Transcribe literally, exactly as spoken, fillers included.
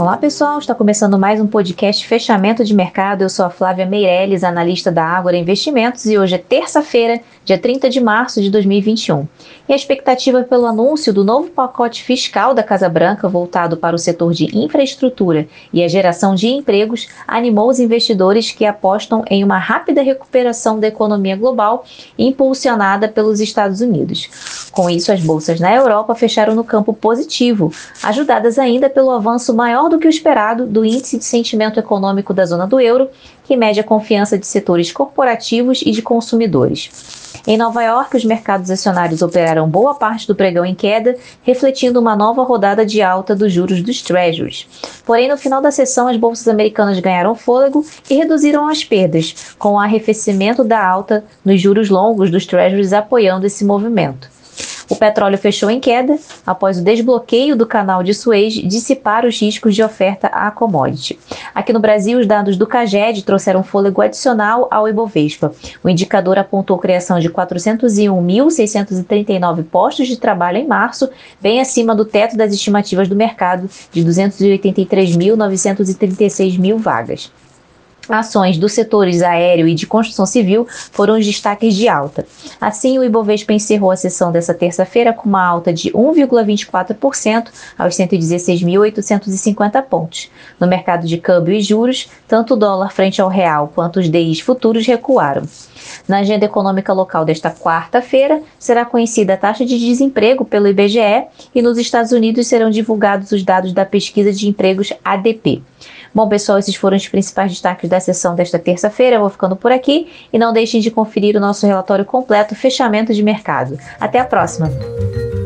Olá pessoal, está começando mais um podcast Fechamento de Mercado. Eu sou a Flávia Meirelles, analista da Ágora Investimentos, e hoje é terça-feira, dia trinta de março de dois mil e vinte e um. E a expectativa pelo anúncio do novo pacote fiscal da Casa Branca voltado para o setor de infraestrutura e a geração de empregos animou os investidores que apostam em uma rápida recuperação da economia global impulsionada pelos Estados Unidos. Com isso, as bolsas na Europa fecharam no campo positivo, ajudadas ainda pelo avanço maior do que o esperado do índice de sentimento econômico da zona do euro, que mede a confiança de setores corporativos e de consumidores. Em Nova York, os mercados acionários operaram boa parte do pregão em queda, refletindo uma nova rodada de alta dos juros dos Treasuries. Porém, no final da sessão, as bolsas americanas ganharam fôlego e reduziram as perdas, com o arrefecimento da alta nos juros longos dos Treasuries apoiando esse movimento. O petróleo fechou em queda após o desbloqueio do canal de Suez dissipar os riscos de oferta à commodity. Aqui no Brasil, os dados do CAGED trouxeram fôlego adicional ao Ibovespa. O indicador apontou criação de quatrocentos e um mil, seiscentos e trinta e nove postos de trabalho em março, bem acima do teto das estimativas do mercado de duzentos e oitenta e três mil, novecentos e trinta e seis mil vagas. Ações dos setores aéreo e de construção civil foram os destaques de alta. Assim, o Ibovespa encerrou a sessão dessa terça-feira com uma alta de um vírgula vinte e quatro por cento aos cento e dezesseis mil, oitocentos e cinquenta pontos. No mercado de câmbio e juros, tanto o dólar frente ao real quanto os D Is futuros recuaram. Na agenda econômica local desta quarta-feira, será conhecida a taxa de desemprego pelo I B G E e nos Estados Unidos serão divulgados os dados da pesquisa de empregos A D P. Bom, pessoal, esses foram os principais destaques da sessão desta terça-feira. Eu vou ficando por aqui e não deixem de conferir o nosso relatório completo Fechamento de Mercado. Até a próxima!